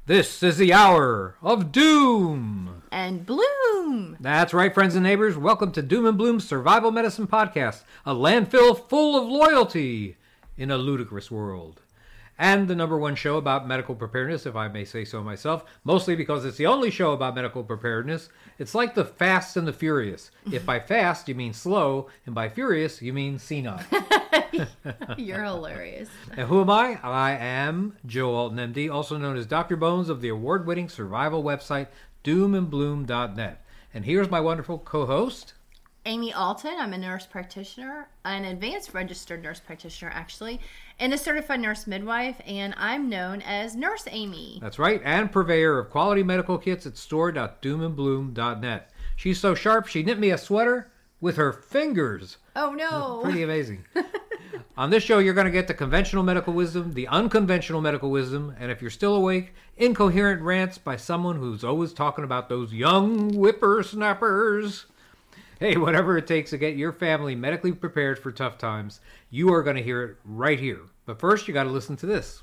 This is the hour of doom and bloom. That's right, friends and neighbors. Welcome to Doom and Bloom's Survival Medicine Podcast, a landfill full of loyalty in a ludicrous world. And the number one show about medical preparedness, if I may say so myself, mostly because it's the only show about medical preparedness. It's like the Fast and the Furious. If by fast you mean slow, and by furious you mean senile. You're hilarious. And who am I? I am Joe Alton, MD, also known as Dr. Bones of the award-winning survival website, doomandbloom.net. And here's my wonderful co-host, Amy Alton. I'm a nurse practitioner, an advanced registered nurse practitioner, actually, and a certified nurse midwife, and I'm known as Nurse Amy. That's right, and purveyor of quality medical kits at store.doomandbloom.net. She's so sharp, she knit me a sweater with her fingers. Oh, no. Pretty amazing. On this show, you're going to get the conventional medical wisdom, the unconventional medical wisdom, and if you're still awake, incoherent rants by someone who's always talking about those young whippersnappers. Hey, whatever it takes to get your family medically prepared for tough times, you are going to hear it right here. But first, you got to listen to this.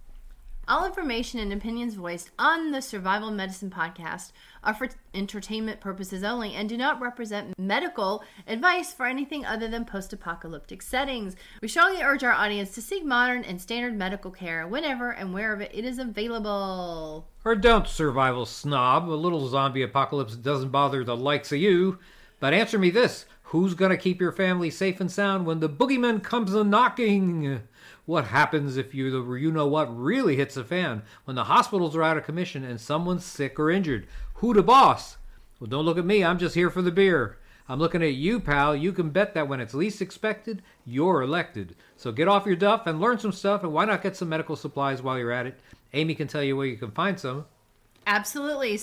All information and opinions voiced on the Survival Medicine Podcast are for entertainment purposes only and do not represent medical advice for anything other than post-apocalyptic settings. We strongly urge our audience to seek modern and standard medical care whenever and wherever it is available. Or don't, survival snob. A little zombie apocalypse doesn't bother the likes of you. But answer me this. Who's going to keep your family safe and sound when the boogeyman comes a-knocking? What happens if you-know-what really hits the fan? When the hospitals are out of commission and someone's sick or injured? Who the boss? Well, don't look at me. I'm just here for the beer. I'm looking at you, pal. You can bet that when it's least expected, you're elected. So get off your duff and learn some stuff, and why not get some medical supplies while you're at it? Amy can tell you where you can find some. Absolutely.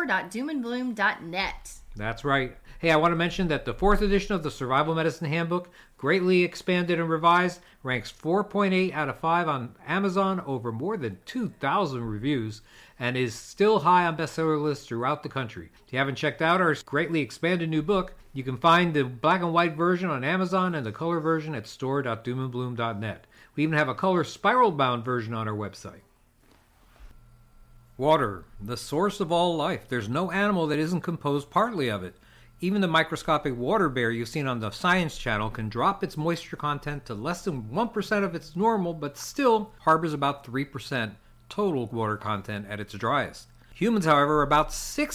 Store.doomandbloom.net. That's right. Hey, I want to mention that the 4th edition of the Survival Medicine Handbook, greatly expanded and revised, ranks 4.8 out of 5 on Amazon, over more than 2,000 reviews, and is still high on bestseller lists throughout the country. If you haven't checked out our greatly expanded new book, you can find the black and white version on Amazon and the color version at store.doomandbloom.net. We even have a color spiral-bound version on our website. Water, the source of all life. There's no animal that isn't composed partly of it. Even the microscopic water bear you've seen on the Science Channel can drop its moisture content to less than 1% of its normal, but still harbors about 3% total water content at its driest. Humans, however, are about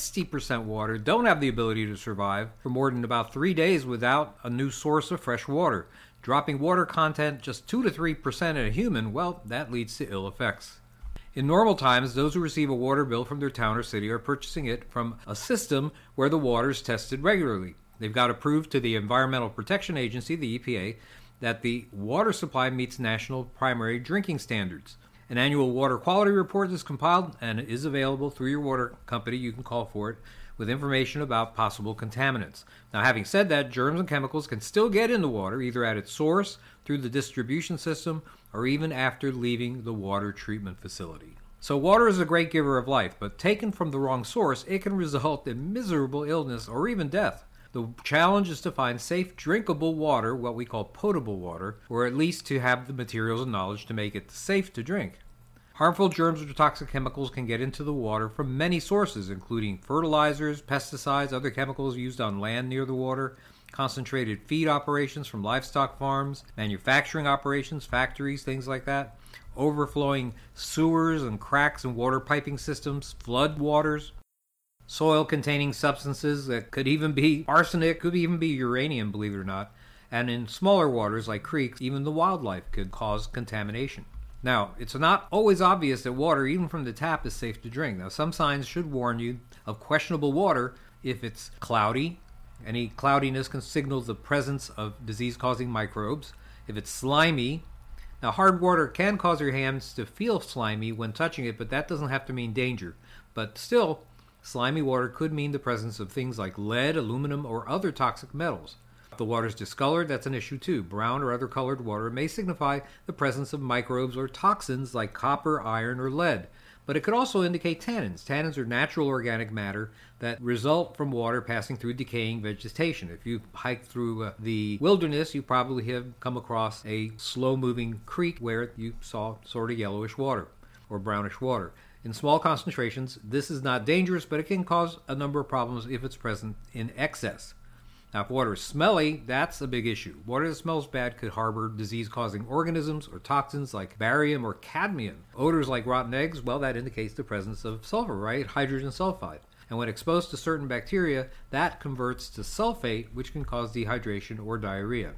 60% water, don't have the ability to survive for more than about 3 days without a new source of fresh water. Dropping water content just 2 to 3% in a human, well, that leads to ill effects. In normal times, those who receive a water bill from their town or city are purchasing it from a system where the water is tested regularly. They've got to prove to the Environmental Protection Agency, the EPA, that the water supply meets national primary drinking standards. An annual water quality report is compiled and is available through your water company. You can call for it with information about possible contaminants. Now, having said that, germs and chemicals can still get in the water, either at its source, through the distribution system, or even after leaving the water treatment facility. So water is a great giver of life, but taken from the wrong source, it can result in miserable illness or even death. The challenge is to find safe, drinkable water, what we call potable water, or at least to have the materials and knowledge to make it safe to drink. Harmful germs or toxic chemicals can get into the water from many sources, including fertilizers, pesticides, other chemicals used on land near the water, concentrated feed operations from livestock farms, manufacturing operations, factories, things like that, overflowing sewers and cracks in water piping systems, flood waters, soil-containing substances that could even be arsenic, could even be uranium, believe it or not, and in smaller waters like creeks, even the wildlife could cause contamination. Now, it's not always obvious that water, even from the tap, is safe to drink. Now, some signs should warn you of questionable water if it's cloudy. Any cloudiness can signal the presence of disease-causing microbes. If it's slimy, now hard water can cause your hands to feel slimy when touching it, but that doesn't have to mean danger. But still, slimy water could mean the presence of things like lead, aluminum, or other toxic metals. If the water is discolored, that's an issue too. Brown or other colored water may signify the presence of microbes or toxins like copper, iron, or lead. But it could also indicate tannins. Tannins are natural organic matter that result from water passing through decaying vegetation. If you hike through the wilderness, you probably have come across a slow-moving creek where you saw sort of yellowish water or brownish water. In small concentrations, this is not dangerous, but it can cause a number of problems if it's present in excess. Now, if water is smelly, that's a big issue. Water that smells bad could harbor disease-causing organisms or toxins like barium or cadmium. Odors like rotten eggs, well, that indicates the presence of sulfur, right? Hydrogen sulfide. And when exposed to certain bacteria, that converts to sulfate, which can cause dehydration or diarrhea.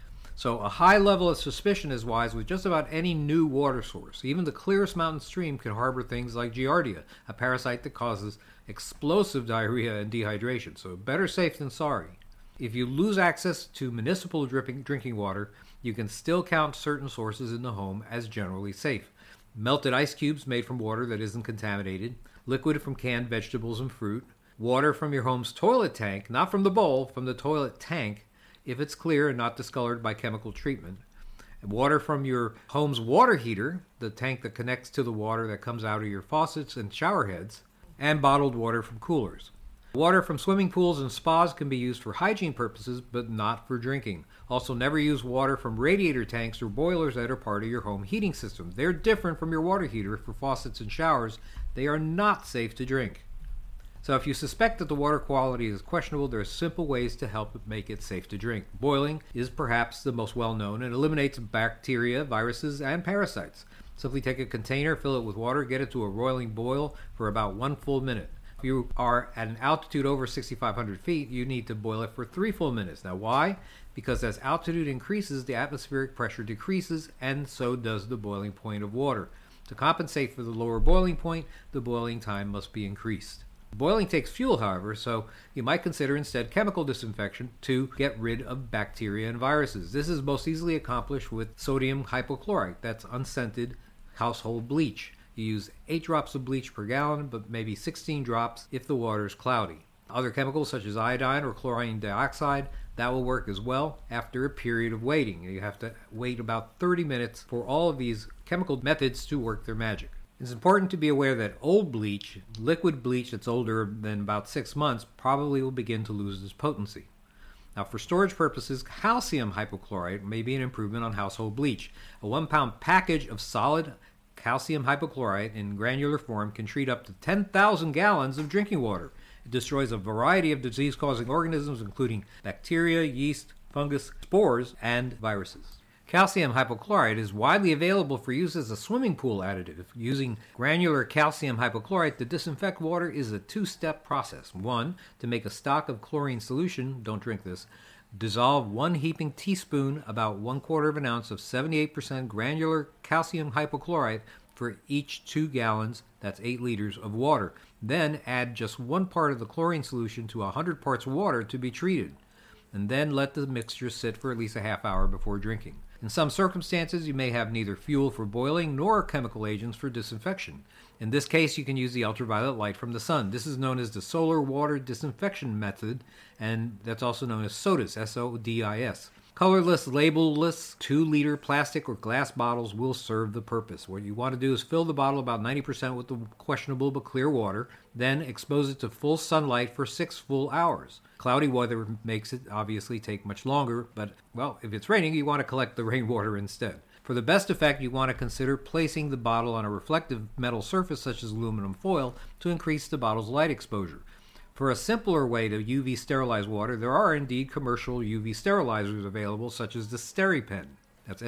So a high level of suspicion is wise with just about any new water source. Even the clearest mountain stream can harbor things like Giardia, a parasite that causes explosive diarrhea and dehydration. So better safe than sorry. If you lose access to municipal drinking water, you can still count certain sources in the home as generally safe. Melted ice cubes made from water that isn't contaminated, liquid from canned vegetables and fruit, water from your home's toilet tank, not from the bowl, from the toilet tank, if it's clear and not discolored by chemical treatment, water from your home's water heater, the tank that connects to the water that comes out of your faucets and shower heads, and bottled water from coolers. Water from swimming pools and spas can be used for hygiene purposes, but not for drinking. Also, never use water from radiator tanks or boilers that are part of your home heating system. They're different from your water heater for faucets and showers. They are not safe to drink. So if you suspect that the water quality is questionable, there are simple ways to help make it safe to drink. Boiling is perhaps the most well-known and eliminates bacteria, viruses, and parasites. Simply take a container, fill it with water, get it to a roiling boil for about 1 full minute. If you are at an altitude over 6,500 feet, you need to boil it for 3 full minutes. Now, why? Because as altitude increases, the atmospheric pressure decreases, and so does the boiling point of water. To compensate for the lower boiling point, the boiling time must be increased. Boiling takes fuel, however, so you might consider instead chemical disinfection to get rid of bacteria and viruses. This is most easily accomplished with sodium hypochlorite, that's unscented household bleach. You use 8 drops of bleach per gallon, but maybe 16 drops if the water is cloudy. Other chemicals such as iodine or chlorine dioxide, that will work as well after a period of waiting. You have to wait about 30 minutes for all of these chemical methods to work their magic. It's important to be aware that old bleach, liquid bleach that's older than about 6 months, probably will begin to lose its potency. Now, for storage purposes, calcium hypochlorite may be an improvement on household bleach. A 1-pound package of solid calcium hypochlorite in granular form can treat up to 10,000 gallons of drinking water. It destroys a variety of disease-causing organisms, including bacteria, yeast, fungus, spores, and viruses. Calcium hypochlorite is widely available for use as a swimming pool additive. Using granular calcium hypochlorite to disinfect water is a 2-step process. 1, to make a stock of chlorine solution, don't drink this, dissolve 1 heaping teaspoon, about 1/4 of an ounce of 78% granular calcium hypochlorite for each 2 gallons, that's 8 liters of water. Then add just 1 part of the chlorine solution to 100 parts water to be treated. And then let the mixture sit for at least a half hour before drinking. In some circumstances, you may have neither fuel for boiling nor chemical agents for disinfection. In this case, you can use the ultraviolet light from the sun. This is known as the solar water disinfection method, and that's also known as SODIS, S-O-D-I-S. Colorless, labelless 2-liter plastic or glass bottles will serve the purpose. What you want to do is fill the bottle about 90% with the questionable but clear water, then expose it to full sunlight for 6 full hours. Cloudy weather makes it obviously take much longer, but, well, if it's raining, you want to collect the rainwater instead. For the best effect, you want to consider placing the bottle on a reflective metal surface such as aluminum foil to increase the bottle's light exposure. For a simpler way to UV sterilize water, there are indeed commercial UV sterilizers available, such as the SteriPen. That's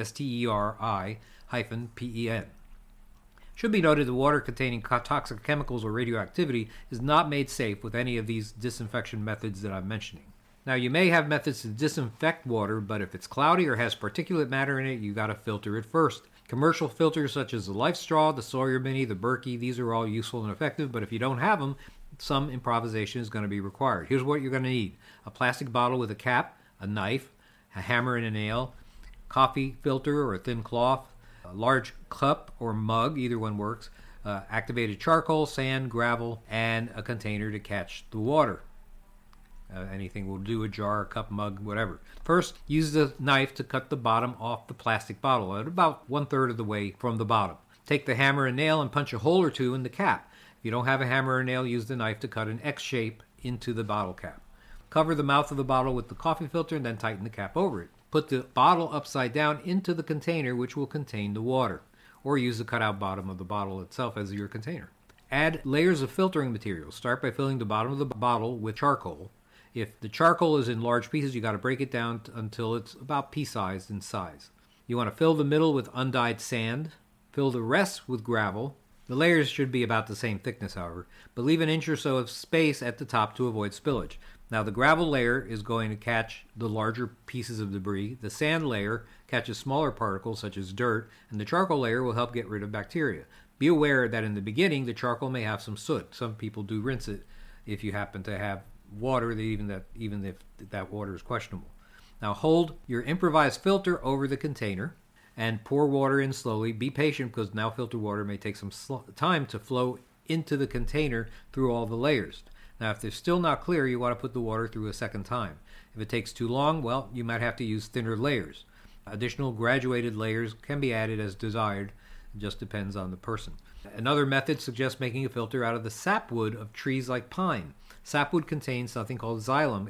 STERI-PEN. Should be noted that water containing toxic chemicals or radioactivity is not made safe with any of these disinfection methods that I'm mentioning. Now, you may have methods to disinfect water, but if it's cloudy or has particulate matter in it, you got to filter it first. Commercial filters such as the Life Straw, the Sawyer Mini, the Berkey, these are all useful and effective, but if you don't have them, some improvisation is going to be required. Here's what you're going to need: a plastic bottle with a cap, a knife, a hammer and a nail, coffee filter or a thin cloth, a large cup or mug, either one works, activated charcoal, sand, gravel, and a container to catch the water. Anything will do, a jar, a cup, mug, whatever. First, use the knife to cut the bottom off the plastic bottle at about 1/3 of the way from the bottom. Take the hammer and nail and punch a hole or two in the cap. If you don't have a hammer or nail, use the knife to cut an X shape into the bottle cap. Cover the mouth of the bottle with the coffee filter and then tighten the cap over it. Put the bottle upside down into the container which will contain the water, or use the cutout bottom of the bottle itself as your container. Add layers of filtering material. Start by filling the bottom of the bottle with charcoal. If the charcoal is in large pieces, you got to break it down until it's about pea-sized in size. You want to fill the middle with undyed sand. Fill the rest with gravel. The layers should be about the same thickness, however, but leave an inch or so of space at the top to avoid spillage. Now, the gravel layer is going to catch the larger pieces of debris. The sand layer catches smaller particles, such as dirt, and the charcoal layer will help get rid of bacteria. Be aware that in the beginning, the charcoal may have some soot. Some people do rinse it if you happen to have water, even if that water is questionable. Now, hold your improvised filter over the container and pour water in slowly. Be patient because now filtered water may take some time to flow into the container through all the layers. Now, if they're still not clear, you want to put the water through a second time. If it takes too long, well, you might have to use thinner layers. Additional graduated layers can be added as desired. It just depends on the person. Another method suggests making a filter out of the sapwood of trees like pine. Sapwood contains something called xylem,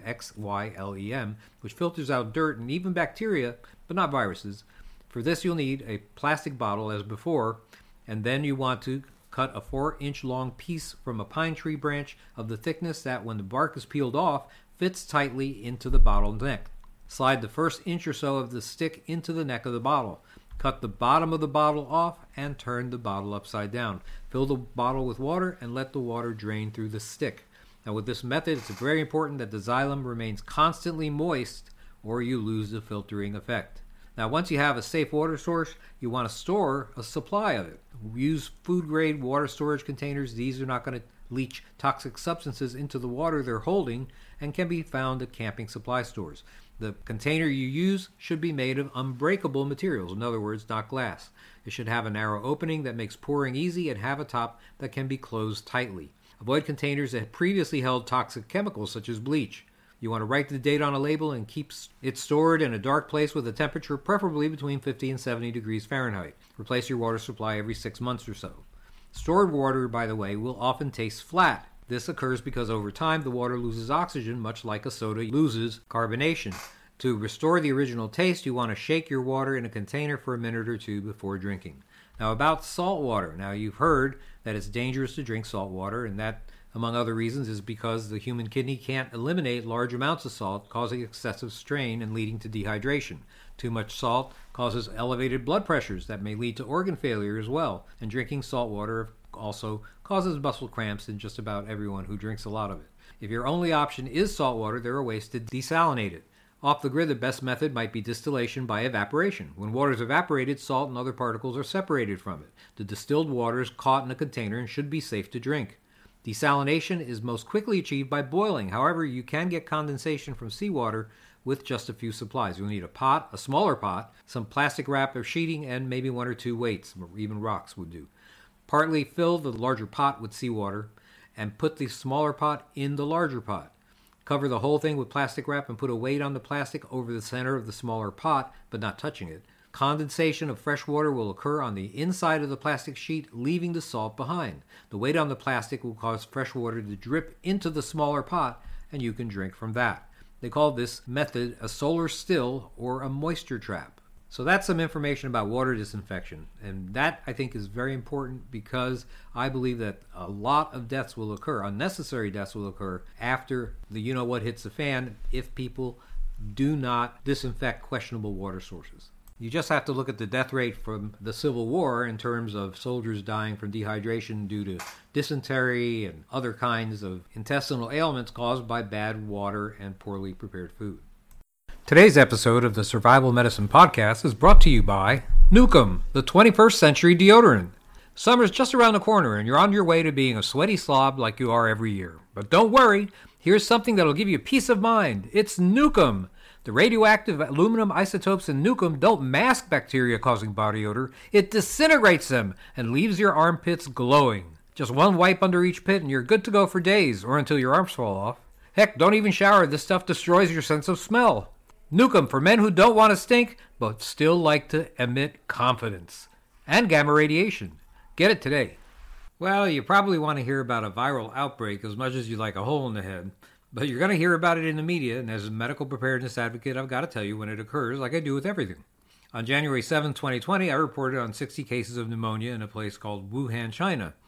Xylem, which filters out dirt and even bacteria, but not viruses. For this, you'll need a plastic bottle as before, and then you want to cut a 4-inch long piece from a pine tree branch of the thickness that, when the bark is peeled off, fits tightly into the bottle neck. Slide the first inch or so of the stick into the neck of the bottle. Cut the bottom of the bottle off and turn the bottle upside down. Fill the bottle with water and let the water drain through the stick. Now, with this method, it's very important that the xylem remains constantly moist or you lose the filtering effect. Now, once you have a safe water source, you want to store a supply of it. Use food-grade water storage containers. These are not going to leach toxic substances into the water they're holding and can be found at camping supply stores. The container you use should be made of unbreakable materials, in other words, not glass. It should have a narrow opening that makes pouring easy and have a top that can be closed tightly. Avoid containers that previously held toxic chemicals such as bleach. You want to write the date on a label and keep it stored in a dark place with a temperature preferably between 50 and 70 degrees Fahrenheit. Replace your water supply every 6 months or so. Stored water, by the way, will often taste flat. This occurs because over time the water loses oxygen, much like a soda loses carbonation. To restore the original taste, you want to shake your water in a container for a minute or two before drinking. Now, about salt water. Now, you've heard that it's dangerous to drink salt water, and that, among other reasons, is because the human kidney can't eliminate large amounts of salt, causing excessive strain and leading to dehydration. Too much salt causes elevated blood pressures that may lead to organ failure as well, and drinking salt water also causes muscle cramps in just about everyone who drinks a lot of it. If your only option is salt water, there are ways to desalinate it. Off the grid, the best method might be distillation by evaporation. When water is evaporated, salt and other particles are separated from it. The distilled water is caught in a container and should be safe to drink. Desalination is most quickly achieved by boiling. However, you can get condensation from seawater with just a few supplies. You'll need a pot, a smaller pot, some plastic wrap or sheeting, and maybe 1 or 2 weights, or even rocks would do. Partly fill the larger pot with seawater and put the smaller pot in the larger pot. Cover the whole thing with plastic wrap and put a weight on the plastic over the center of the smaller pot, but not touching it. Condensation of fresh water will occur on the inside of the plastic sheet, leaving the salt behind. The weight on the plastic will cause fresh water to drip into the smaller pot, and you can drink from that. They call this method a solar still or a moisture trap. So that's some information about water disinfection, and that I think is very important because I believe that a lot of deaths will occur, unnecessary deaths will occur after the you-know-what hits the fan if people do not disinfect questionable water sources. You just have to look at the death rate from the Civil War in terms of soldiers dying from dehydration due to dysentery and other kinds of intestinal ailments caused by bad water and poorly prepared food. Today's episode of the Survival Medicine Podcast is brought to you by Nukem, the 21st century deodorant. Summer's just around the corner and you're on your way to being a sweaty slob like you are every year. But don't worry, here's something that'll give you peace of mind. It's Nukem. The radioactive aluminum isotopes in Nukem don't mask bacteria-causing body odor. It disintegrates them and leaves your armpits glowing. Just one wipe under each pit and you're good to go for days or until your arms fall off. Heck, don't even shower. This stuff destroys your sense of smell. Nukem for men who don't want to stink, but still like to emit confidence. And gamma radiation. Get it today. Well, you probably want to hear about a viral outbreak as much as you like a hole in the head. But you're going to hear about it in the media, and as a medical preparedness advocate, I've got to tell you when it occurs, like I do with everything. On January 7, 2020, I reported on 60 cases of pneumonia in a place called Wuhan, China.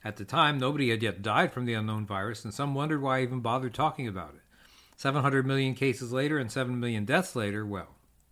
At the time, nobody had yet died from the unknown virus, and some wondered why I even bothered talking about it. 700 million cases later and 7 million deaths later, well.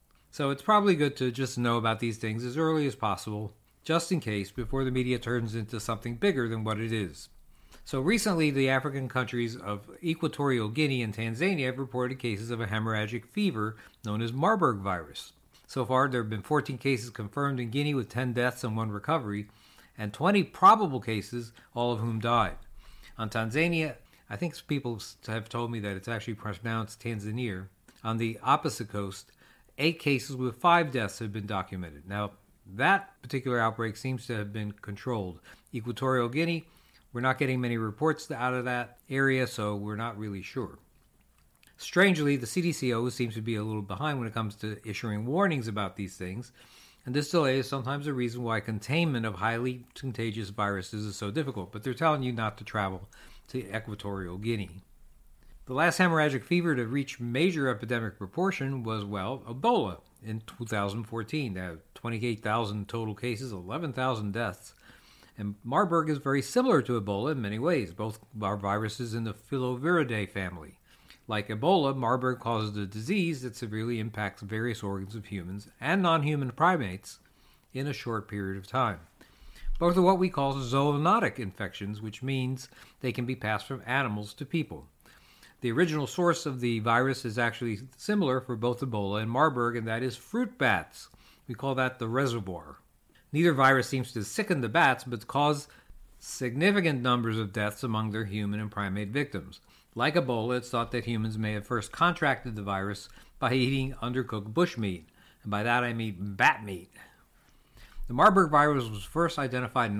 So it's probably good to just know about these things as early as possible, just in case, before the media turns into something bigger than what it is. So recently, the African countries of Equatorial Guinea and Tanzania have reported cases of a hemorrhagic fever known as Marburg virus. So far, there have been 14 cases confirmed in Guinea with 10 deaths and 1 recovery, and 20 probable cases, all of whom died. On Tanzania, I think people have told me that it's actually pronounced Tanzania. On the opposite coast, 8 cases with 5 deaths have been documented. Now, that particular outbreak seems to have been controlled. Equatorial Guinea, we're not getting many reports out of that area, so we're not really sure. Strangely, the CDC always seems to be a little behind when it comes to issuing warnings about these things, and this delay is sometimes a reason why containment of highly contagious viruses is so difficult, but they're telling you not to travel to Equatorial Guinea. The last hemorrhagic fever to reach major epidemic proportion was, well, Ebola in 2014. There were 28,000 total cases, 11,000 deaths. And Marburg is very similar to Ebola in many ways. Both are viruses in the Filoviridae family. Like Ebola, Marburg causes a disease that severely impacts various organs of humans and non-human primates in a short period of time. Both are what we call zoonotic infections, which means they can be passed from animals to people. The original source of the virus is actually similar for both Ebola and Marburg, and that is fruit bats. We call that the reservoir. Neither virus seems to sicken the bats, but cause significant numbers of deaths among their human and primate victims. Like Ebola, it's thought that humans may have first contracted the virus by eating undercooked bushmeat, and by that I mean bat meat. The Marburg virus was first identified in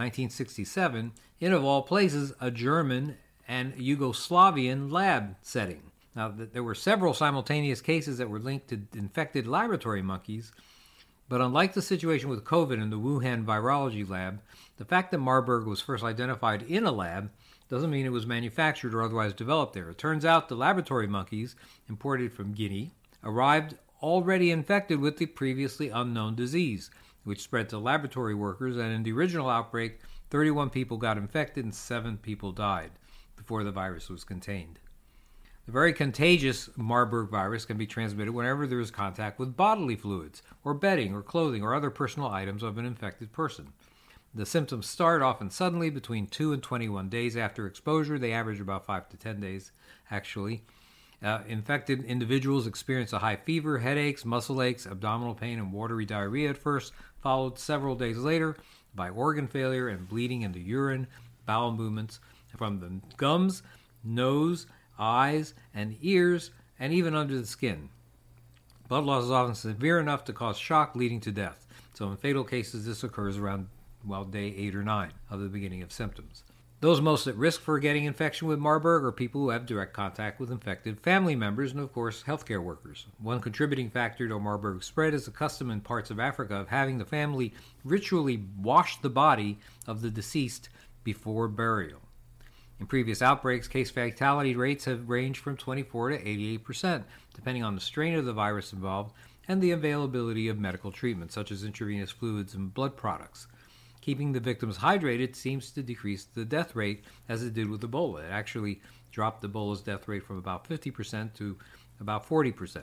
1967 in, of all places, a German and Yugoslavian lab setting. Now, there were several simultaneous cases that were linked to infected laboratory monkeys, but unlike the situation with COVID in the Wuhan virology lab, the fact that Marburg was first identified in a lab doesn't mean it was manufactured or otherwise developed there. It turns out the laboratory monkeys, imported from Guinea, arrived already infected with the previously unknown disease, which spread to laboratory workers, and in the original outbreak, 31 people got infected and 7 people died before the virus was contained. The very contagious Marburg virus can be transmitted whenever there is contact with bodily fluids, or bedding, or clothing, or other personal items of an infected person. The symptoms start often suddenly between 2 and 21 days after exposure. They average about 5 to 10 days, actually. Infected individuals experience a high fever, headaches, muscle aches, abdominal pain, and watery diarrhea at first, followed several days later by organ failure and bleeding in the urine, bowel movements from the gums, nose, eyes, and ears, and even under the skin. Blood loss is often severe enough to cause shock, leading to death. So in fatal cases, this occurs around, day 8 or 9 of the beginning of symptoms. Those most at risk for getting infection with Marburg are people who have direct contact with infected family members and, of course, healthcare workers. One contributing factor to Marburg spread is the custom in parts of Africa of having the family ritually wash the body of the deceased before burial. In previous outbreaks, case fatality rates have ranged from 24 to 88%, depending on the strain of the virus involved and the availability of medical treatment, such as intravenous fluids and blood products. Keeping the victims hydrated seems to decrease the death rate, as it did with Ebola. It actually dropped Ebola's death rate from about 50% to about 40%.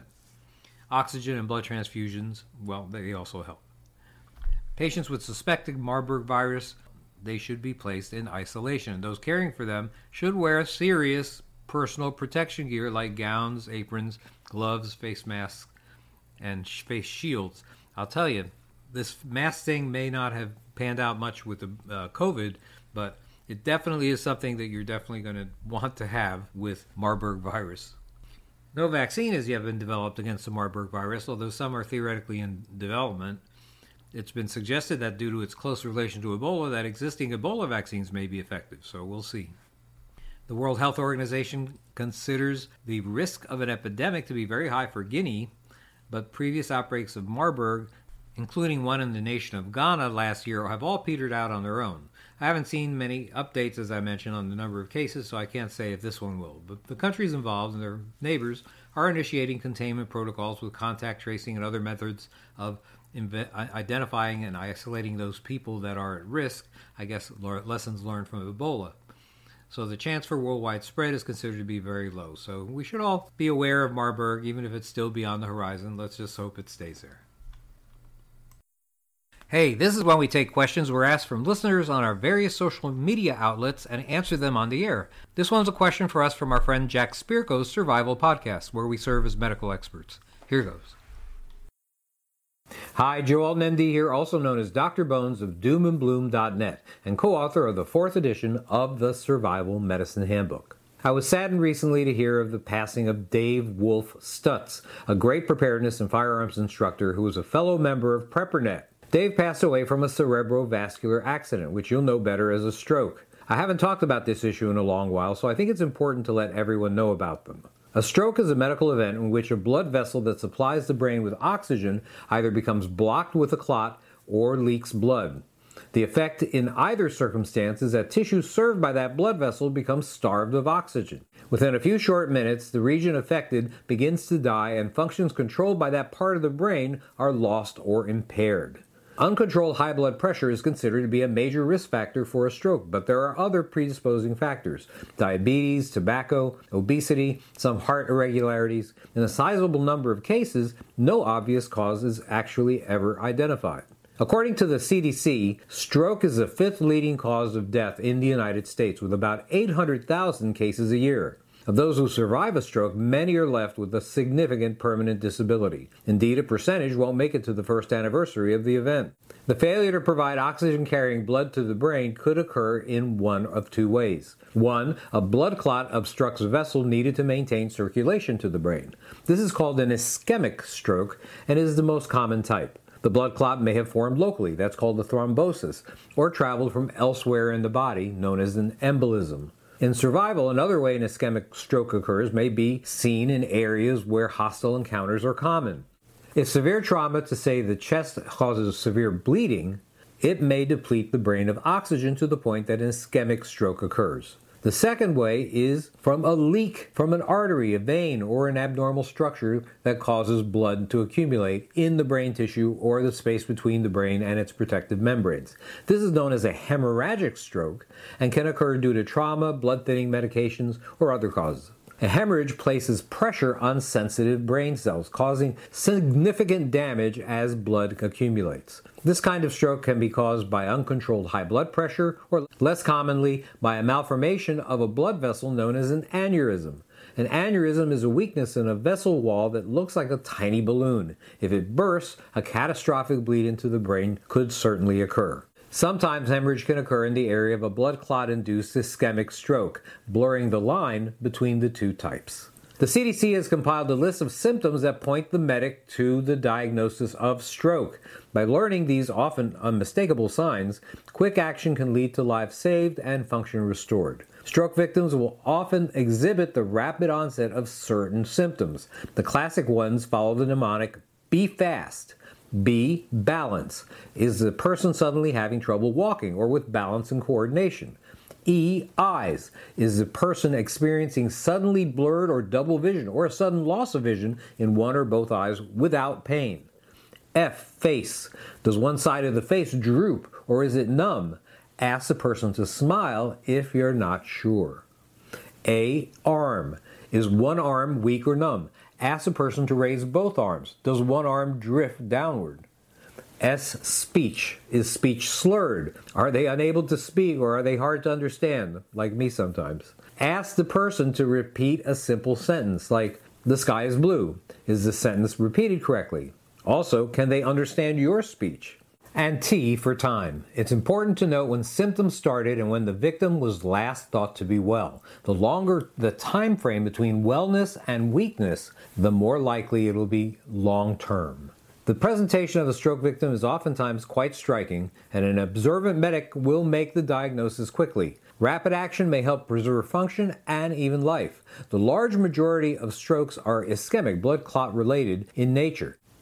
Oxygen and blood transfusions, they also help. Patients with suspected Marburg virus, they should be placed in isolation, and those caring for them should wear serious personal protection gear like gowns, aprons, gloves, face masks, and face shields. I'll tell you, this mask thing may not have panned out much with the COVID, but it definitely is something that you're definitely going to want to have with Marburg virus. No vaccine has yet been developed against the Marburg virus, although some are theoretically in development. It's been suggested that due to its close relation to Ebola, that existing Ebola vaccines may be effective, so we'll see. The World Health Organization considers the risk of an epidemic to be very high for Guinea, but previous outbreaks of Marburg, including one in the nation of Ghana last year, have all petered out on their own. I haven't seen many updates, as I mentioned, on the number of cases, so I can't say if this one will. But the countries involved and their neighbors are initiating containment protocols with contact tracing and other methods of identifying and isolating those people that are at risk, I guess lessons learned from Ebola. So the chance for worldwide spread is considered to be very low. So we should all be aware of Marburg, even if it's still beyond the horizon. Let's just hope it stays there. Hey, this is when we take questions we're asked from listeners on our various social media outlets and answer them on the air. This one's a question for us from our friend Jack Spirko's Survival Podcast, where we serve as medical experts. Here goes. Hi, Joe Alton, MD here, also known as Dr. Bones of doomandbloom.net and co-author of the 4th edition of the Survival Medicine Handbook. I was saddened recently to hear of the passing of Dave Wolf Stutz, a great preparedness and firearms instructor who was a fellow member of PrepperNet. Dave passed away from a cerebrovascular accident, which you'll know better as a stroke. I haven't talked about this issue in a long while, so I think it's important to let everyone know about them. A stroke is a medical event in which a blood vessel that supplies the brain with oxygen either becomes blocked with a clot or leaks blood. The effect in either circumstance is that tissue served by that blood vessel becomes starved of oxygen. Within a few short minutes, the region affected begins to die and functions controlled by that part of the brain are lost or impaired. Uncontrolled high blood pressure is considered to be a major risk factor for a stroke, but there are other predisposing factors: diabetes, tobacco, obesity, some heart irregularities. In a sizable number of cases, no obvious cause is actually ever identified. According to the CDC, stroke is the 5th leading cause of death in the United States, with about 800,000 cases a year. Of those who survive a stroke, many are left with a significant permanent disability. Indeed, a percentage won't make it to the first anniversary of the event. The failure to provide oxygen-carrying blood to the brain could occur in one of two ways. 1. A blood clot obstructs a vessel needed to maintain circulation to the brain. This is called an ischemic stroke and is the most common type. The blood clot may have formed locally, that's called a thrombosis, or traveled from elsewhere in the body, known as an embolism. In survival, another way an ischemic stroke occurs may be seen in areas where hostile encounters are common. If severe trauma to, say, the chest causes severe bleeding, it may deplete the brain of oxygen to the point that an ischemic stroke occurs. The second way is from a leak from an artery, a vein, or an abnormal structure that causes blood to accumulate in the brain tissue or the space between the brain and its protective membranes. This is known as a hemorrhagic stroke and can occur due to trauma, blood-thinning medications, or other causes. A hemorrhage places pressure on sensitive brain cells, causing significant damage as blood accumulates. This kind of stroke can be caused by uncontrolled high blood pressure, or less commonly, by a malformation of a blood vessel known as an aneurysm. An aneurysm is a weakness in a vessel wall that looks like a tiny balloon. If it bursts, a catastrophic bleed into the brain could certainly occur. Sometimes hemorrhage can occur in the area of a blood clot-induced ischemic stroke, blurring the line between the two types. The CDC has compiled a list of symptoms that point the medic to the diagnosis of stroke. By learning these often unmistakable signs, quick action can lead to lives saved and function restored. Stroke victims will often exhibit the rapid onset of certain symptoms. The classic ones follow the mnemonic, be fast. B, balance. Is the person suddenly having trouble walking or with balance and coordination? E, eyes. Is the person experiencing suddenly blurred or double vision or a sudden loss of vision in one or both eyes without pain? F, face. Does one side of the face droop or is it numb? Ask the person to smile if you're not sure. A, arm. Is one arm weak or numb? Ask a person to raise both arms. Does one arm drift downward? S, speech. Is speech slurred? Are they unable to speak or are they hard to understand, like me sometimes? Ask the person to repeat a simple sentence, like, the sky is blue. Is the sentence repeated correctly? Also, can they understand your speech? And T for time. It's important to note when symptoms started and when the victim was last thought to be well. The longer the time frame between wellness and weakness, the more likely it will be long-term. The presentation of a stroke victim is oftentimes quite striking, and an observant medic will make the diagnosis quickly. Rapid action may help preserve function and even life. The large majority of strokes are ischemic, blood clot related in nature.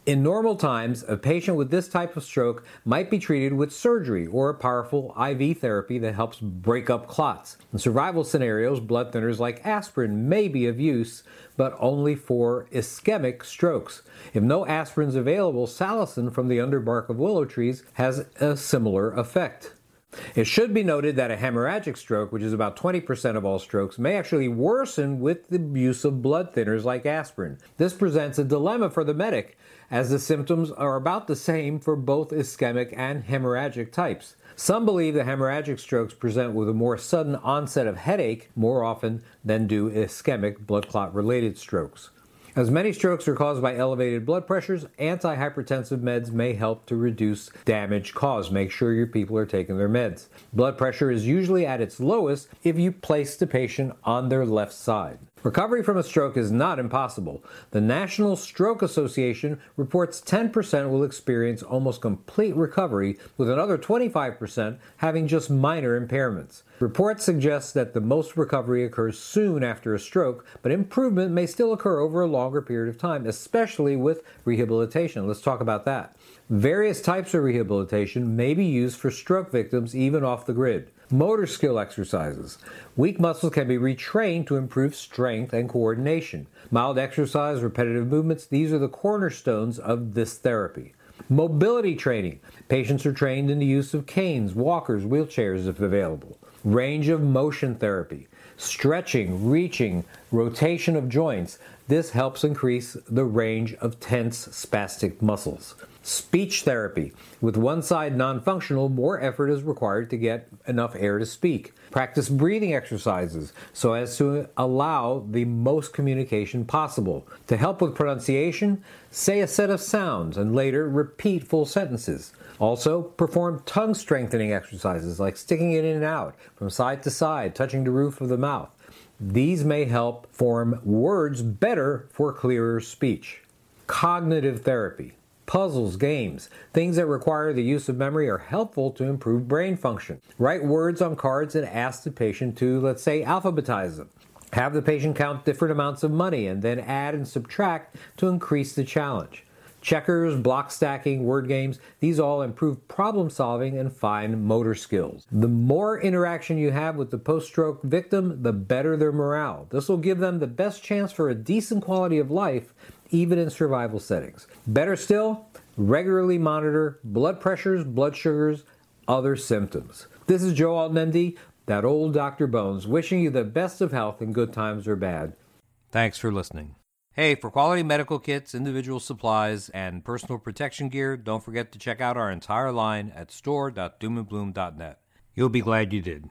In normal times, a patient with this type of stroke might be treated with surgery or a powerful IV therapy that helps break up clots. In survival scenarios, blood thinners like aspirin may be of use, but only for ischemic strokes. If no aspirin is available, salicin from the underbark of willow trees has a similar effect. It should be noted that a hemorrhagic stroke, which is about 20% of all strokes, may actually worsen with the use of blood thinners like aspirin. This presents a dilemma for the medic, as the symptoms are about the same for both ischemic and hemorrhagic types. Some believe that hemorrhagic strokes present with a more sudden onset of headache more often than do ischemic blood clot related strokes. As many strokes are caused by elevated blood pressures, antihypertensive meds may help to reduce damage caused. Make sure your people are taking their meds. Blood pressure is usually at its lowest if you place the patient on their left side. Recovery from a stroke is not impossible. The National Stroke Association reports 10% will experience almost complete recovery, with another 25% having just minor impairments. Reports suggest that the most recovery occurs soon after a stroke, but improvement may still occur over a longer period of time, especially with rehabilitation. Let's talk about that. Various types of rehabilitation may be used for stroke victims even off the grid. Motor skill exercises. Weak muscles can be retrained to improve strength and coordination. Mild exercise, repetitive movements, these are the cornerstones of this therapy. Mobility training. Patients are trained in the use of canes, walkers, wheelchairs if available. Range of motion therapy. Stretching, reaching, rotation of joints. This helps increase the range of tense spastic muscles. Speech therapy. With one side non-functional, more effort is required to get enough air to speak. Practice breathing exercises so as to allow the most communication possible. To help with pronunciation, say a set of sounds and later repeat full sentences. Also, perform tongue strengthening exercises like sticking it in and out, from side to side, touching the roof of the mouth. These may help form words better for clearer speech. Cognitive therapy. Puzzles, games, things that require the use of memory are helpful to improve brain function. Write words on cards and ask the patient to, let's say, alphabetize them. Have the patient count different amounts of money and then add and subtract to increase the challenge. Checkers, block stacking, word games, these all improve problem solving and fine motor skills. The more interaction you have with the post-stroke victim, the better their morale. This will give them the best chance for a decent quality of life, even in survival settings. Better still, regularly monitor blood pressures, blood sugars, other symptoms. This is Joe Alton, MD, that old Dr. Bones, wishing you the best of health in good times or bad. Thanks for listening. Hey, for quality medical kits, individual supplies, and personal protection gear, don't forget to check out our entire line at store.doomandbloom.net. You'll be glad you did.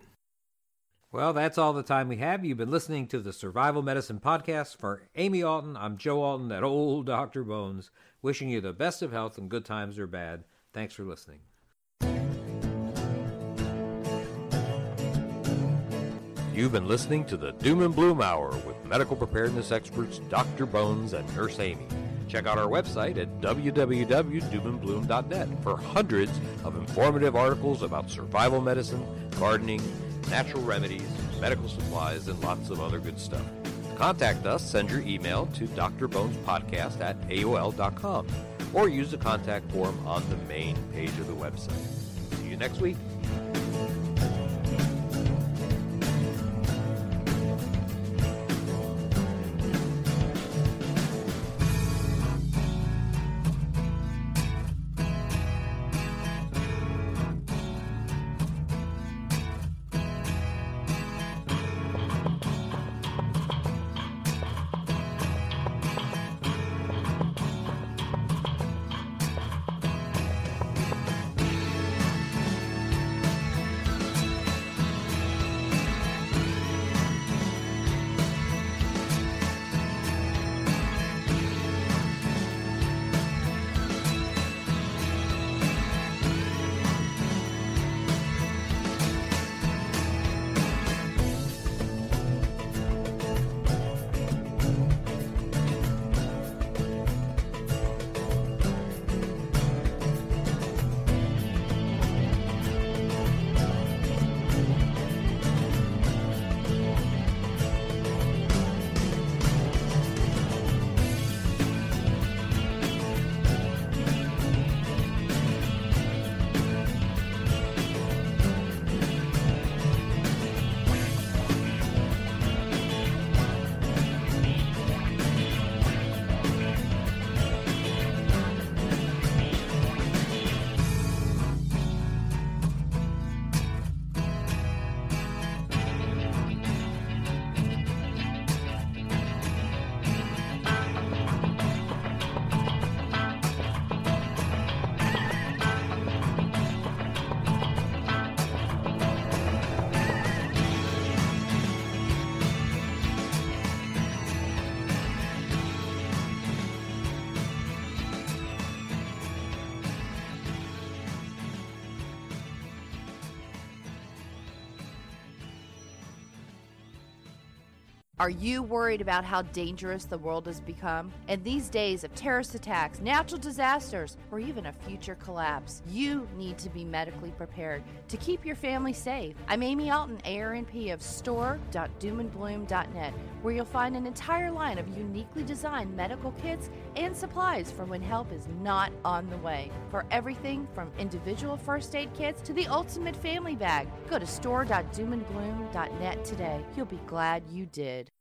Well, that's all the time we have. You've been listening to the Survival Medicine Podcast. For Amy Alton, I'm Joe Alton, that old Dr. Bones, wishing you the best of health in good times or bad. Thanks for listening. You've been listening to the Doom and Bloom Hour with medical preparedness experts Dr. Bones and Nurse Amy. Check out our website at www.doomandbloom.net for hundreds of informative articles about survival medicine, gardening, natural remedies, medical supplies, and lots of other good stuff. To contact us, send your email to drbonespodcast@aol.com or use the contact form on the main page of the website. See you next week. Are you worried about how dangerous the world has become? In these days of terrorist attacks, natural disasters, or even a future collapse, you need to be medically prepared to keep your family safe. I'm Amy Alton, ARNP of store.doomandbloom.net, where you'll find an entire line of uniquely designed medical kits and supplies for when help is not on the way. For everything from individual first aid kits to the ultimate family bag, go to store.doomandbloom.net today. You'll be glad you did.